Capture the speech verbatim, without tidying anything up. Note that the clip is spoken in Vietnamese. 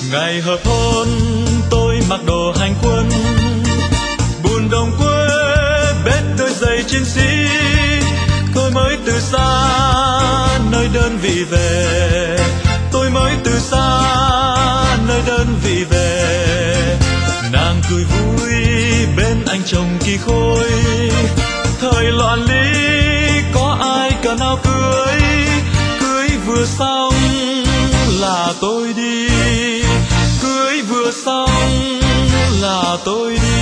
Ngày hợp hôn tôi mặc đồ hành quân, buồn đồng quê bết đôi giày chiến sĩ. Tôi mới từ xa nơi đơn vị về, tôi mới từ xa nơi đơn vị về. Nàng cười vui bên anh chồng kỳ khôi, thời loạn lý có ai cần áo cưới. Cưới vừa xong là tôi đi, cưới vừa xong là tôi đi.